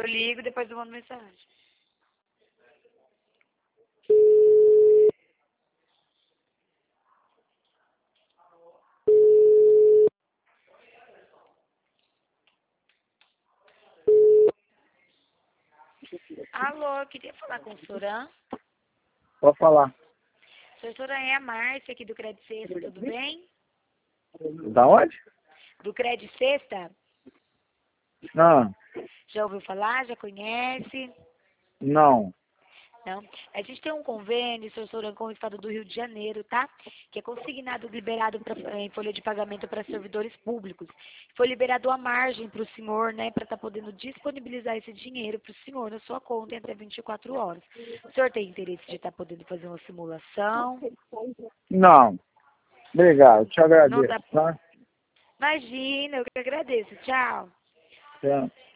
ligo, depois eu mando mensagem. Alô, queria falar com o Soran. Pode falar. Sou Soran, é a Márcia aqui do Crédito Sexta, tudo bem? Da onde? Do Crédito Sexta? Não. Já ouviu falar? Já conhece? Não. Não. A gente tem um convênio, Sr. Soran, com o Estado do Rio de Janeiro, tá? Que é consignado, liberado em folha de pagamento para servidores públicos. Foi liberado a margem para o senhor, né, para estar podendo disponibilizar esse dinheiro para o senhor na sua conta em até 24 horas. O senhor tem interesse de estar podendo fazer uma simulação? Não. Obrigado. Te Não agradeço, dá. tá? Imagina, eu que agradeço. Tchau. Tchau.